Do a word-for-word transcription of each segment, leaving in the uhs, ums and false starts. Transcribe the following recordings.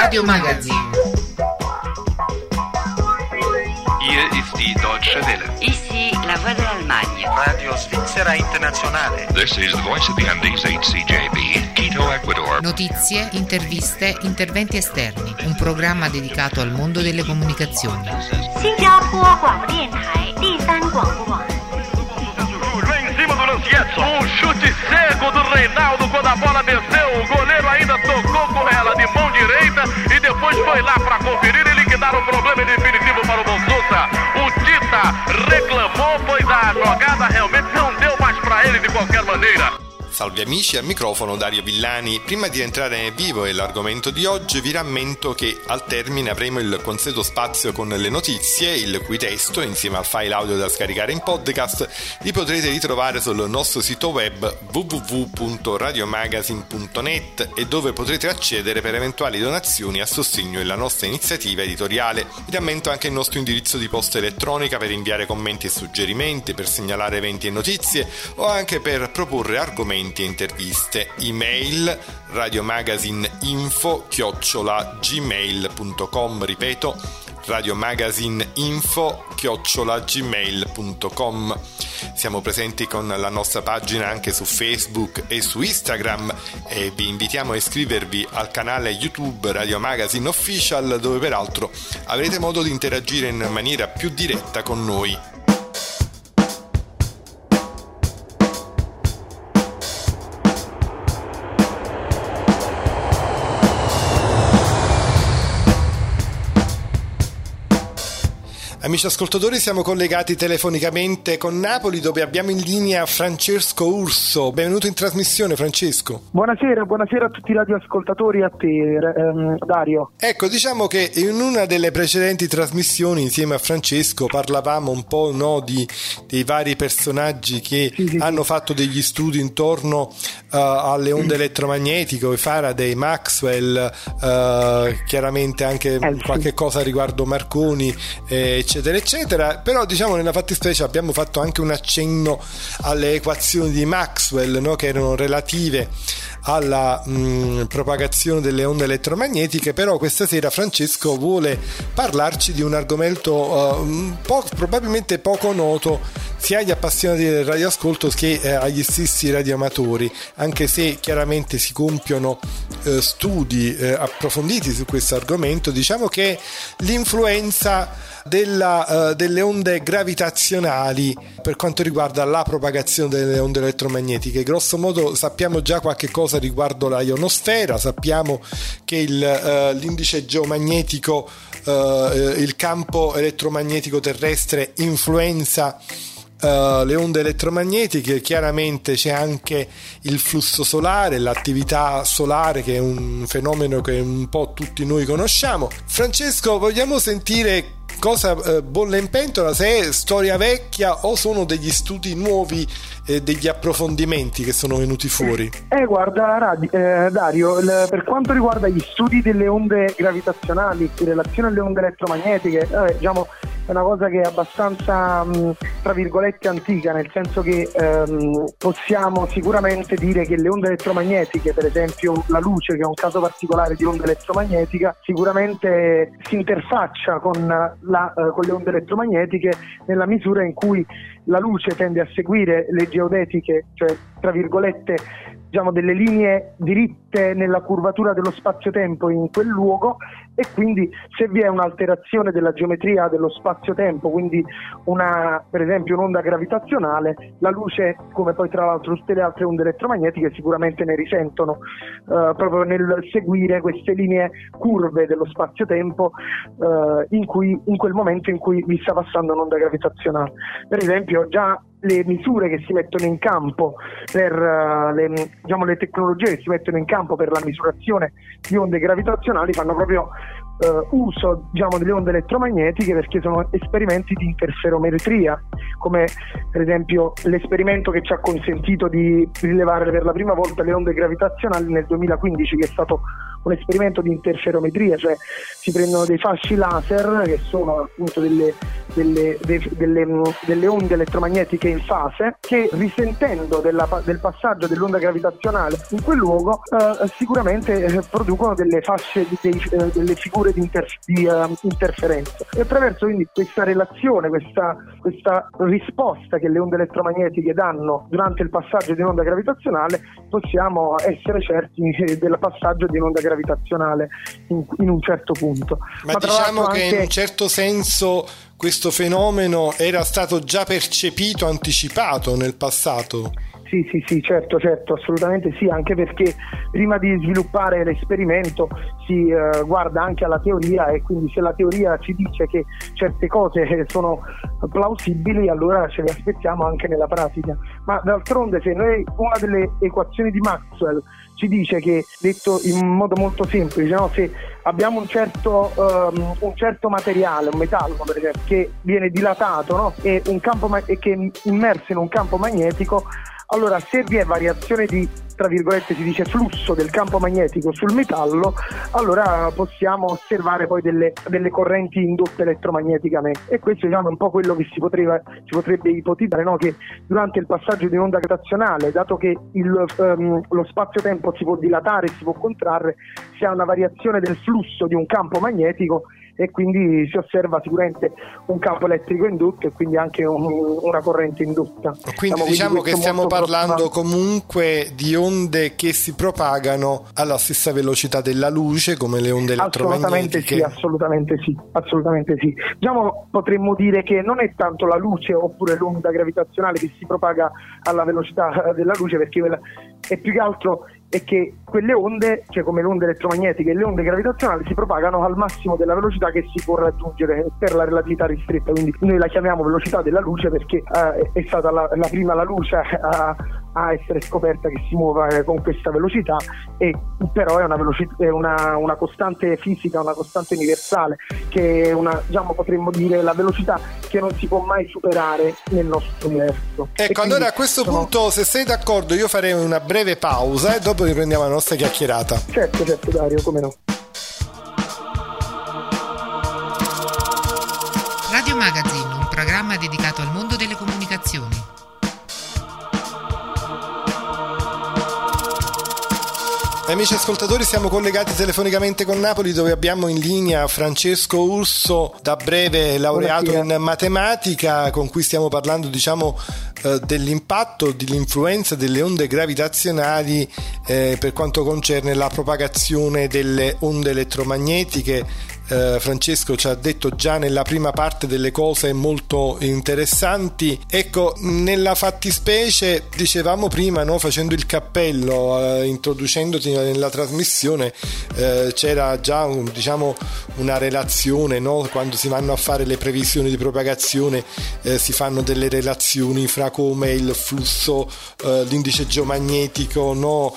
Radio Magazine. Hier ist die Deutsche Welle. Ici la voix de l'Allemagne. Radio Svizzera Internazionale. This is the voice of the Andes H C J B, Quito, Ecuador. Notizie, interviste, interventi esterni. Un programma dedicato al mondo delle comunicazioni. Vem em cima do Lancietto. Um chute cego do Reinaldo quando a bola desceu. O goleiro ainda tocou com ela de mão direita e depois foi lá para conferir e liquidar o problema definitivo para o Bolsonaro. O Tita reclamou, pois a jogada realmente não deu mais para ele de qualquer maneira. Salve amici, al microfono Dario Villani. Prima di entrare nel vivo e l'argomento di oggi vi rammento che al termine avremo il consueto spazio con le notizie, il cui testo, insieme al file audio da scaricare in podcast, li potrete ritrovare sul nostro sito web w w w punto radiomagazine punto net e dove potrete accedere per eventuali donazioni a sostegno della nostra iniziativa editoriale. Vi rammento anche il nostro indirizzo di posta elettronica per inviare commenti e suggerimenti, per segnalare eventi e notizie o anche per proporre argomenti e interviste. Email radiomagazineinfo chiocciola gmail punto com, ripeto radiomagazineinfo chiocciola gmail punto com. Siamo presenti con la nostra pagina anche su Facebook e su Instagram e vi invitiamo a iscrivervi al canale YouTube Radio Magazine Official, dove peraltro avrete modo di interagire in maniera più diretta con noi. Amici ascoltatori, siamo collegati telefonicamente con Napoli, dove abbiamo in linea Francesco Urso. Benvenuto in trasmissione, Francesco. Buonasera, buonasera a tutti i radioascoltatori e a te, ehm, Dario. Ecco, diciamo che in una delle precedenti trasmissioni insieme a Francesco parlavamo un po', no, di, dei vari personaggi che sì, sì, hanno sì. fatto degli studi intorno uh, alle onde elettromagnetiche, Faraday, Maxwell, uh, chiaramente anche eh, sì. qualche cosa riguardo Marconi, eh, eccetera eccetera, però diciamo nella fattispecie abbiamo fatto anche un accenno alle equazioni di Maxwell, no, che erano relative alla mh, propagazione delle onde elettromagnetiche. Però questa sera Francesco vuole parlarci di un argomento uh, un po', probabilmente poco noto sia agli appassionati del radioascolto che eh, agli stessi radioamatori, anche se chiaramente si compiono eh, studi eh, approfonditi su questo argomento. Diciamo che l'influenza della, uh, delle onde gravitazionali per quanto riguarda la propagazione delle onde elettromagnetiche. Grosso modo sappiamo già qualche cosa riguardo la ionosfera, sappiamo che il, uh, l'indice geomagnetico, uh, il campo elettromagnetico terrestre influenza Uh, le onde elettromagnetiche. Chiaramente c'è anche il flusso solare, l'attività solare, che è un fenomeno che un po' tutti noi conosciamo. Francesco, vogliamo sentire cosa uh, bolle in pentola, se è storia vecchia o sono degli studi nuovi e degli approfondimenti che sono venuti fuori? Eh guarda Radi, eh, Dario, il, per quanto riguarda gli studi delle onde gravitazionali in relazione alle onde elettromagnetiche, eh, diciamo è una cosa che è abbastanza mh, tra virgolette antica, nel senso che ehm, possiamo sicuramente dire che le onde elettromagnetiche, per esempio la luce, che è un caso particolare di onda elettromagnetica, sicuramente si interfaccia con, la, eh, con le onde elettromagnetiche nella misura in cui la luce tende a seguire le geodetiche, cioè tra virgolette diciamo delle linee diritte nella curvatura dello spazio-tempo in quel luogo, e quindi se vi è un'alterazione della geometria dello spazio-tempo, quindi una, per esempio un'onda gravitazionale, la luce, come poi tra l'altro tutte le altre onde elettromagnetiche, sicuramente ne risentono eh, proprio nel seguire queste linee curve dello spazio-tempo eh, in cui in quel momento in cui vi sta passando un'onda gravitazionale. Per esempio già le misure che si mettono in campo per uh, le, diciamo, le tecnologie che si mettono in campo per la misurazione di onde gravitazionali fanno proprio uh, uso diciamo, delle onde elettromagnetiche, perché sono esperimenti di interferometria, come per esempio l'esperimento che ci ha consentito di rilevare per la prima volta le onde gravitazionali nel duemilaquindici, che è stato un esperimento di interferometria, cioè si prendono dei fasci laser che sono appunto delle, delle, de, delle, delle onde elettromagnetiche in fase che, risentendo della, del passaggio dell'onda gravitazionale in quel luogo, eh, sicuramente eh, producono delle fasce di, dei, eh, delle figure di, inter, di uh, interferenza, e attraverso quindi questa relazione, questa, questa risposta che le onde elettromagnetiche danno durante il passaggio di un'onda gravitazionale possiamo essere certi del passaggio di un'onda gravitazionale in, in un certo punto. Ma, Ma diciamo che anche... in un certo senso questo fenomeno era stato già percepito, anticipato nel passato? Sì, sì, sì, certo, certo, assolutamente sì, anche perché prima di sviluppare l'esperimento si eh, guarda anche alla teoria, e quindi se la teoria ci dice che certe cose sono plausibili, allora ce le aspettiamo anche nella pratica. Ma d'altronde, se noi, una delle equazioni di Maxwell ci dice che, detto in modo molto semplice, no? Se abbiamo un certo, um, un certo materiale, un metallo per esempio, che viene dilatato, no? e, un campo ma- e che è immerso in un campo magnetico, allora se vi è variazione di, tra virgolette si dice, flusso del campo magnetico sul metallo, allora possiamo osservare poi delle, delle correnti indotte elettromagneticamente, e questo, diciamo, è un po' quello che si, potrebbe, si potrebbe ipotizzare, no? Che durante il passaggio di un'onda gravitazionale, dato che il, um, lo spazio-tempo si può dilatare e si può contrarre, si ha una variazione del flusso di un campo magnetico, e quindi si osserva sicuramente un campo elettrico indotto e quindi anche un, una corrente indotta. Quindi Siamo, diciamo quindi che stiamo parlando comunque di onde che si propagano alla stessa velocità della luce, come le onde elettromagnetiche. Assolutamente sì, assolutamente sì, assolutamente sì. Diciamo, potremmo dire che non è tanto la luce oppure l'onda gravitazionale che si propaga alla velocità della luce, perché quella è più che altro è che quelle onde, cioè come le onde elettromagnetiche e le onde gravitazionali, si propagano al massimo della velocità che si può raggiungere per la relatività ristretta, quindi noi la chiamiamo velocità della luce perché eh, è stata la, la prima la luce a, a essere scoperta che si muove con questa velocità, e però è una velocità, è una, una costante fisica, una costante universale, che è una, diciamo, potremmo dire la velocità che non si può mai superare nel nostro universo. Ecco, allora a questo sono... punto, se sei d'accordo, io farei una breve pausa e dopo riprendiamo la nostra chiacchierata. Certo, certo Dario, come no. Radio Magazine, un programma dedicato al mondo delle comunicazioni. Amici ascoltatori, siamo collegati telefonicamente con Napoli, dove abbiamo in linea Francesco Urso, da breve laureato in matematica, con cui stiamo parlando, diciamo, eh, dell'impatto, dell'influenza delle onde gravitazionali eh, per quanto concerne la propagazione delle onde elettromagnetiche. Uh, Francesco ci ha detto già nella prima parte delle cose molto interessanti. Ecco, nella fattispecie, dicevamo prima, no, facendo il cappello, uh, introducendoti nella trasmissione, uh, c'era già un, diciamo, una relazione, no? Quando si vanno a fare le previsioni di propagazione uh, si fanno delle relazioni fra come il flusso, uh, l'indice geomagnetico, no?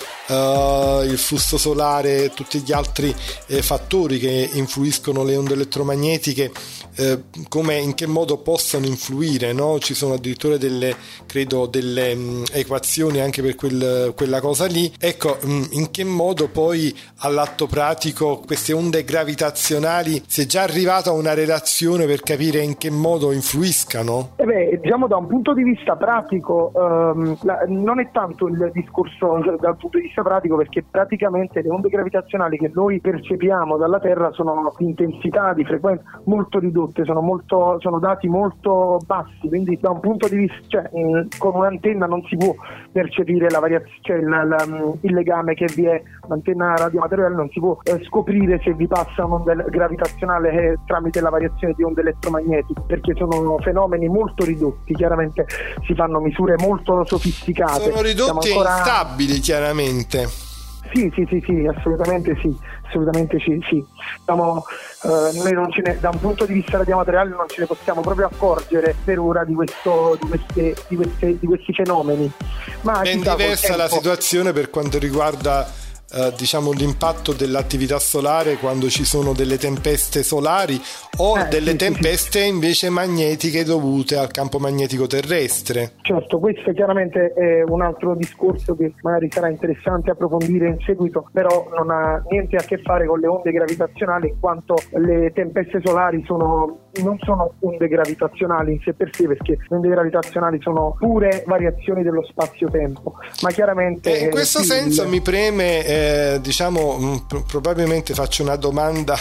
Uh, il flusso solare e tutti gli altri uh, fattori che influiscono le onde elettromagnetiche, eh, come, in che modo possono influire, no? Ci sono addirittura delle, credo, delle mh, equazioni anche per quel, quella cosa lì. Ecco, mh, in che modo poi all'atto pratico queste onde gravitazionali si è già arrivato a una relazione per capire in che modo influiscano? Eh beh, diciamo, da un punto di vista pratico, ehm, la, non è tanto il discorso dal punto di vista pratico, perché praticamente le onde gravitazionali che noi percepiamo dalla Terra sono di intensità, di frequenza molto ridotte, sono molto, sono dati molto bassi, quindi da un punto di vista, cioè, mh, con un'antenna non si può percepire la variazione, cioè il, la, il legame che vi è, un'antenna radioamatoriale non si può eh, scoprire se vi passa un'onda gravitazionale eh, tramite la variazione di onde elettromagnetiche, perché sono fenomeni molto ridotti, chiaramente si fanno misure molto sofisticate. Sono ridotti ancora... e instabili, chiaramente. Sì, sì, sì, sì, assolutamente sì, assolutamente sì, sì. Diciamo, eh, noi non ce ne, da un punto di vista radioamatoriale non ce ne possiamo proprio accorgere per ora di questo, di queste, di queste, di questi fenomeni. Ma ben diversa la situazione per quanto riguarda eh, diciamo l'impatto dell'attività solare quando ci sono delle tempeste solari o eh, delle sì, tempeste sì, sì. invece magnetiche dovute al campo magnetico terrestre. Certo, questo chiaramente è un altro discorso che magari sarà interessante approfondire in seguito, però non ha niente a che fare con le onde gravitazionali, in quanto le tempeste solari sono non sono onde gravitazionali in sé per sé, perché le onde gravitazionali sono pure variazioni dello spazio-tempo, ma chiaramente e in questo sì, senso il... mi preme eh, diciamo mh, probabilmente faccio una domanda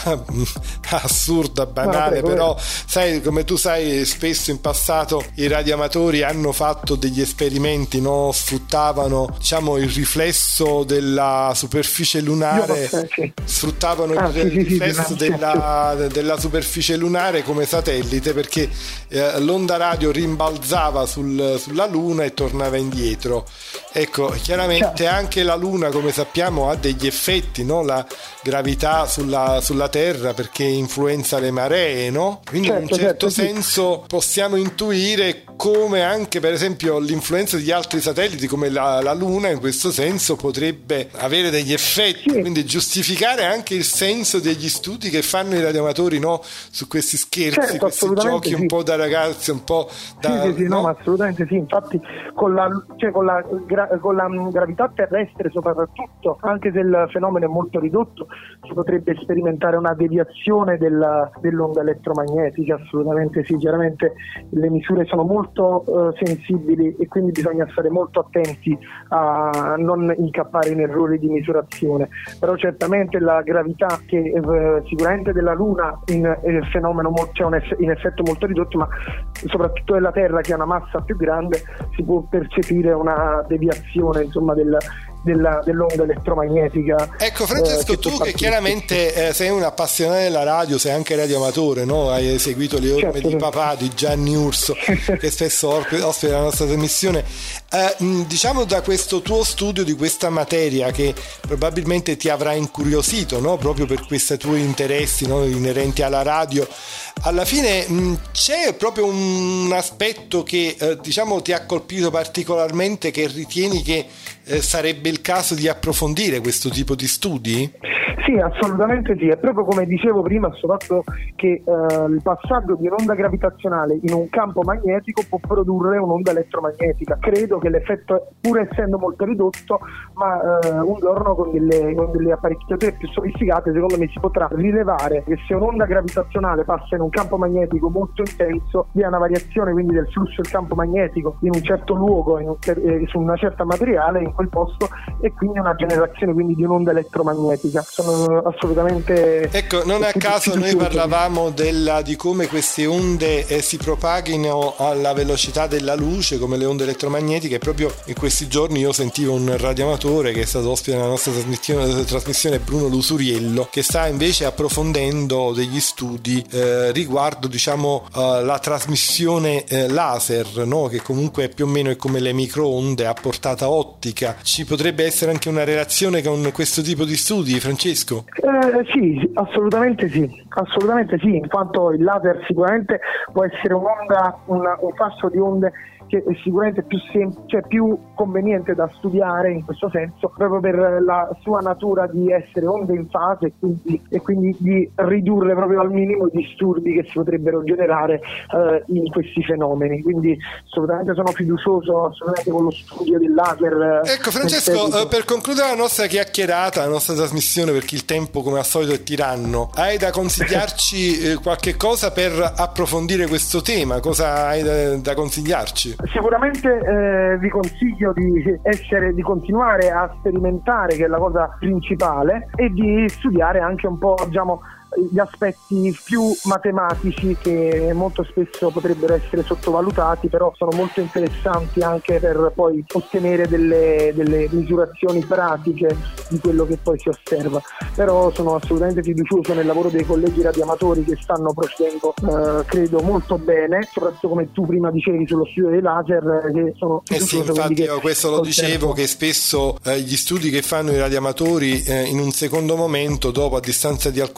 assurda, banale, no, prego, però prego. Sai, come tu sai, spesso in passato i radioamatori hanno fatto degli esperimenti, no? Sfruttavano diciamo il riflesso della superficie lunare, so, sì. sfruttavano ah, il sì, riflesso sì, sì, della, sì. della superficie lunare come satellite, perché eh, l'onda radio rimbalzava sul, sulla Luna e tornava indietro. Ecco, chiaramente certo. Anche la Luna, come sappiamo, ha degli effetti, no? La gravità sulla, sulla Terra, perché influenza le maree, no? Quindi certo, in un certo certo, senso sì. Possiamo intuire come anche per esempio l'influenza di altri satelliti come la, la Luna in questo senso potrebbe avere degli effetti, sì. Quindi giustificare anche il senso degli studi che fanno i radioamatori, no? Su questi scherzi, certo, questi giochi sì. Un po' da ragazzi, un po' da... Sì, sì, sì, no? no, ma assolutamente sì, infatti con la, cioè, con la, gra, con la gravità terrestre soprattutto, anche se il fenomeno è molto ridotto, si potrebbe sperimentare una deviazione della, dell'onda elettromagnetica, assolutamente sì, chiaramente le misure sono molto Uh, sensibili e quindi bisogna stare molto attenti a non incappare in errori di misurazione, però certamente la gravità che uh, sicuramente della Luna in, il fenomeno mo- c'è un eff- in effetto molto ridotto, ma soprattutto della Terra che ha una massa più grande si può percepire una deviazione insomma del Della, dell'onda elettromagnetica. Ecco Francesco, eh, che tu che chiaramente eh, sei un appassionato della radio, sei anche radioamatore, no? Hai seguito le orme certo, di papà di Gianni Urso che spesso ospita la nostra trasmissione, eh, diciamo da questo tuo studio di questa materia che probabilmente ti avrà incuriosito, no? Proprio per questi tuoi interessi, no? Inerenti alla radio, alla fine mh, c'è proprio un aspetto che eh, diciamo ti ha colpito particolarmente, che ritieni che eh, sarebbe il caso di approfondire questo tipo di studi? Sì, assolutamente sì, è proprio come dicevo prima, sto fatto che eh, il passaggio di un'onda gravitazionale in un campo magnetico può produrre un'onda elettromagnetica. Credo che l'effetto, pur essendo molto ridotto, ma eh, un giorno con delle, con delle apparecchiature più sofisticate, secondo me si potrà rilevare che se un'onda gravitazionale passa in un campo magnetico molto intenso, vi è una variazione quindi del flusso del campo magnetico in un certo luogo, in un, eh, su una certa materiale in quel posto, e quindi una generazione quindi di un'onda elettromagnetica. Sono assolutamente, ecco, non a caso noi parlavamo della, di come queste onde eh, si propaghino alla velocità della luce come le onde elettromagnetiche. Proprio in questi giorni io sentivo un radioamatore che è stato ospite nella nostra trasmissione, trasmissione Bruno Lusuriello, che sta invece approfondendo degli studi eh, riguardo diciamo uh, la trasmissione eh, laser, no? Che comunque più o meno è come le microonde a portata ottica. Ci potrebbe essere anche una relazione con questo tipo di studi, Francesco? Eh, sì, assolutamente sì, assolutamente sì, in quanto il laser sicuramente può essere un'onda, una, un fascio di onde che è sicuramente più sem- cioè più conveniente da studiare in questo senso, proprio per la sua natura di essere onde in fase e quindi, e quindi di ridurre proprio al minimo i disturbi che si potrebbero generare eh, in questi fenomeni. Quindi assolutamente sono fiducioso assolutamente con lo studio del laser. Ecco Francesco, eh, per concludere la nostra chiacchierata, la nostra trasmissione, perché il tempo come al solito è tiranno, hai da consigliarci eh, qualche cosa per approfondire questo tema? Cosa hai da, da consigliarci? Sicuramente eh, vi consiglio di essere, di continuare a sperimentare, che è la cosa principale, e di studiare anche un po', diciamo, gli aspetti più matematici che molto spesso potrebbero essere sottovalutati, però sono molto interessanti anche per poi ottenere delle, delle misurazioni pratiche di quello che poi si osserva. Però sono assolutamente fiducioso nel lavoro dei colleghi radioamatori che stanno procedendo eh, credo molto bene, soprattutto come tu prima dicevi sullo studio dei laser, che sono eh sì, infatti io questo lo dicevo, che spesso eh, gli studi che fanno i radioamatori eh, in un secondo momento, dopo a distanza di alcuni anni,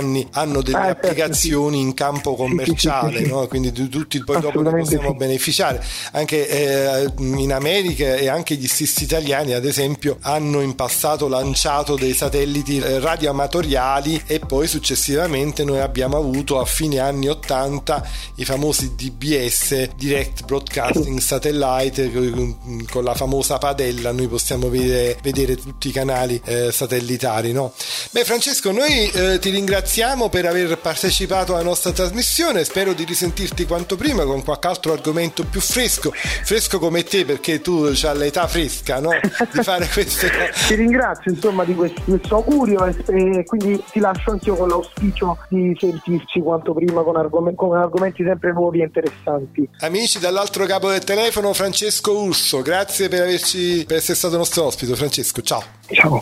anni hanno delle ah, applicazioni in campo commerciale, sì, sì, sì, no? Quindi tutti poi dopo ne possiamo sì. beneficiare. Anche eh, in America e anche gli stessi italiani, ad esempio, hanno in passato lanciato dei satelliti eh, radioamatoriali, e poi successivamente noi abbiamo avuto a fine anni ottanta i famosi D B S, Direct Broadcasting Satellite, con la famosa padella noi possiamo vedere, vedere tutti i canali eh, satellitari, no? Beh, Francesco, noi eh, ti ringraziamo per aver partecipato alla nostra trasmissione, spero di risentirti quanto prima con qualche altro argomento più fresco fresco come te, perché tu hai l'età fresca, no? Di fare queste cose. Ti ringrazio insomma di questo, questo augurio, e quindi ti lascio anch'io con l'auspicio di sentirci quanto prima con, argom- con argomenti sempre nuovi e interessanti. Amici, dall'altro capo del telefono Francesco Urso, grazie per averci per essere stato nostro ospite. Francesco, ciao. Ciao.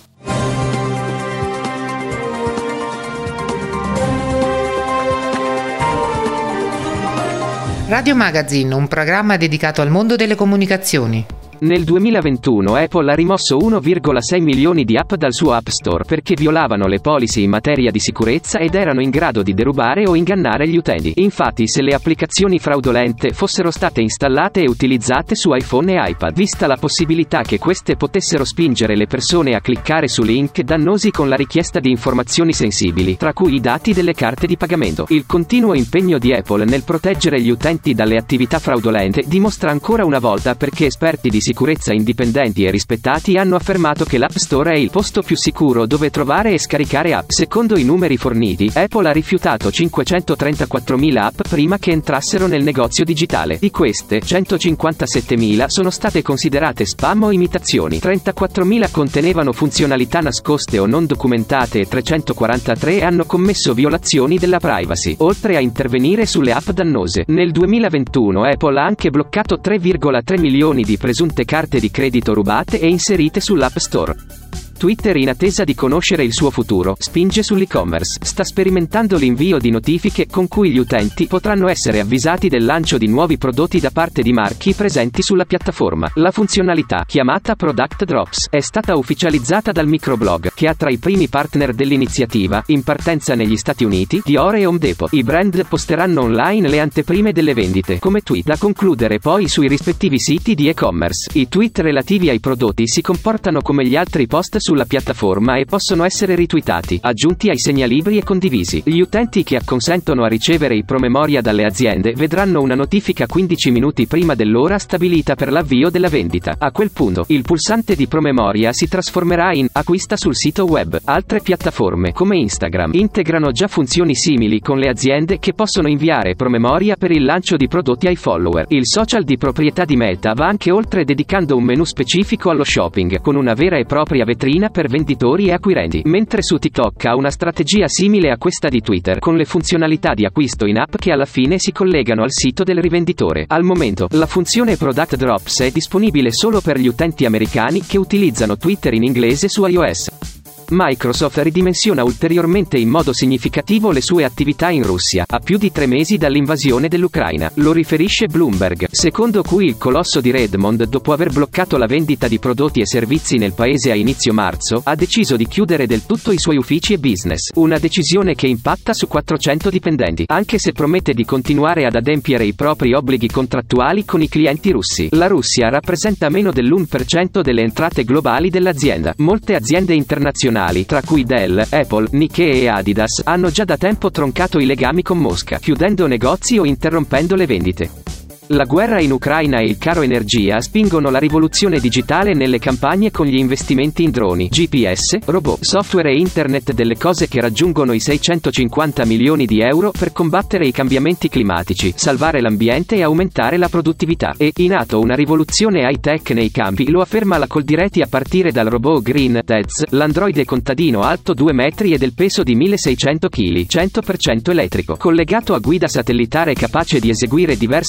Radio Magazine, un programma dedicato al mondo delle comunicazioni. Nel duemilaventuno Apple ha rimosso uno virgola sei milioni di app dal suo App Store perché violavano le policy in materia di sicurezza ed erano in grado di derubare o ingannare gli utenti. Infatti, se le applicazioni fraudolente fossero state installate e utilizzate su iPhone e iPad, vista la possibilità che queste potessero spingere le persone a cliccare su link dannosi con la richiesta di informazioni sensibili, tra cui i dati delle carte di pagamento. Il continuo impegno di Apple nel proteggere gli utenti dalle attività fraudolente dimostra ancora una volta perché esperti di sicurezza indipendenti e rispettati hanno affermato che l'App Store è il posto più sicuro dove trovare e scaricare app. Secondo i numeri forniti, Apple ha rifiutato cinquecentotrentaquattromila app prima che entrassero nel negozio digitale. Di queste, centocinquantasettemila sono state considerate spam o imitazioni, trentaquattromila contenevano funzionalità nascoste o non documentate e trecentoquarantatré hanno commesso violazioni della privacy, oltre a intervenire sulle app dannose. Nel duemilaventuno Apple ha anche bloccato tre virgola tre milioni di presunte carte di credito rubate e inserite sull'App Store. Twitter, in attesa di conoscere il suo futuro, spinge sull'e-commerce. Sta sperimentando l'invio di notifiche con cui gli utenti potranno essere avvisati del lancio di nuovi prodotti da parte di marchi presenti sulla piattaforma. La funzionalità, chiamata Product Drops, è stata ufficializzata dal microblog, che ha tra i primi partner dell'iniziativa, in partenza negli Stati Uniti, Dior e Home Depot. I brand posteranno online le anteprime delle vendite, come tweet, da concludere poi sui rispettivi siti di e-commerce. I tweet relativi ai prodotti si comportano come gli altri post sulla piattaforma e possono essere retweetati, aggiunti ai segnalibri e condivisi. Gli utenti che acconsentono a ricevere i promemoria dalle aziende vedranno una notifica quindici minuti prima dell'ora stabilita per l'avvio della vendita. A quel punto, il pulsante di promemoria si trasformerà in acquista sul sito web. Altre piattaforme, come Instagram, integrano già funzioni simili con le aziende che possono inviare promemoria per il lancio di prodotti ai follower. Il social di proprietà di Meta va anche oltre, dedicando un menu specifico allo shopping, con una vera e propria vetrina per venditori e acquirenti, mentre su TikTok ha una strategia simile a questa di Twitter, con le funzionalità di acquisto in app che alla fine si collegano al sito del rivenditore. Al momento, la funzione Product Drops è disponibile solo per gli utenti americani che utilizzano Twitter in inglese su iOS. Microsoft ridimensiona ulteriormente in modo significativo le sue attività in Russia, a più di tre mesi dall'invasione dell'Ucraina. Lo riferisce Bloomberg, secondo cui il colosso di Redmond, dopo aver bloccato la vendita di prodotti e servizi nel paese a inizio marzo, ha deciso di chiudere del tutto i suoi uffici e business, una decisione che impatta su quattrocento dipendenti, anche se promette di continuare ad adempiere i propri obblighi contrattuali con i clienti russi. La Russia rappresenta meno dell'uno per cento delle entrate globali dell'azienda. Molte aziende internazionali, tra cui Dell, Apple, Nike e Adidas, hanno già da tempo troncato i legami con Mosca, chiudendo negozi o interrompendo le vendite. La guerra in Ucraina e il caro energia spingono la rivoluzione digitale nelle campagne con gli investimenti in droni, G P S, robot, software e internet delle cose che raggiungono i seicentocinquanta milioni di euro per combattere i cambiamenti climatici, salvare l'ambiente e aumentare la produttività. È in atto una rivoluzione high-tech nei campi, lo afferma la Coldiretti, a partire dal robot Green Tez, l'androide contadino alto due metri e del peso di milleseicento chili, cento per cento elettrico, collegato a guida satellitare capace di eseguire diverse operazioni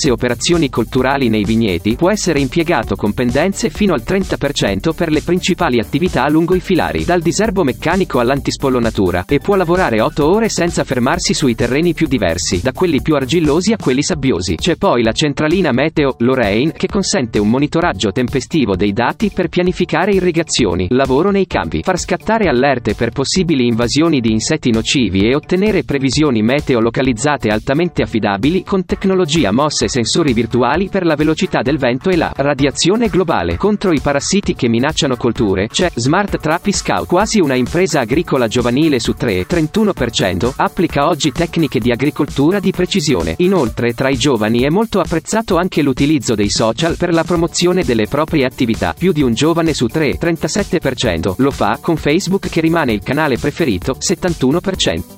illustrazioni culturali nei vigneti, può essere impiegato con pendenze fino al trenta per cento per le principali attività lungo i filari, dal diserbo meccanico all'antispollonatura, e può lavorare otto ore senza fermarsi sui terreni più diversi, da quelli più argillosi a quelli sabbiosi. C'è poi la centralina meteo Lorraine, che consente un monitoraggio tempestivo dei dati per pianificare irrigazioni, lavoro nei campi, far scattare allerte per possibili invasioni di insetti nocivi e ottenere previsioni meteo localizzate altamente affidabili con tecnologia M O S e sensori virtuali per la velocità del vento e la radiazione globale. Contro i parassiti che minacciano colture, c'è Smart Trappi Scout, quasi una impresa agricola giovanile su tre, trentuno per cento, applica oggi tecniche di agricoltura di precisione. Inoltre, tra i giovani è molto apprezzato anche l'utilizzo dei social per la promozione delle proprie attività. Più di un giovane su tre, trentasette per cento, lo fa con Facebook, che rimane il canale preferito, settantuno per cento.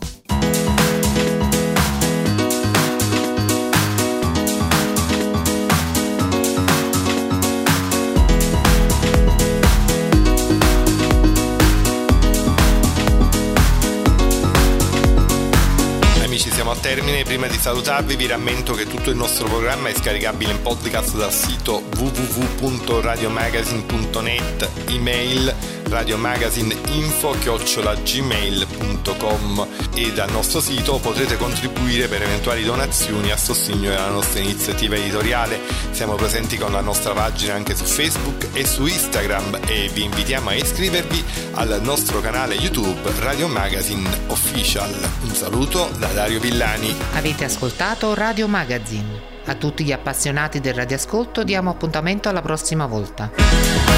Siamo al termine. Prima di salutarvi vi rammento che tutto il nostro programma è scaricabile in podcast dal sito w w w punto radiomagazine punto net, email radiomagazineinfo chiocciola gmail punto com, e dal nostro sito potrete contribuire per eventuali donazioni a sostegno della nostra iniziativa editoriale. Siamo presenti con la nostra pagina anche su Facebook e su Instagram, e vi invitiamo a iscrivervi al nostro canale YouTube Radio Magazine Official. Un saluto da Dario Villani. Avete ascoltato Radio Magazine. A tutti gli appassionati del radioascolto diamo appuntamento alla prossima volta.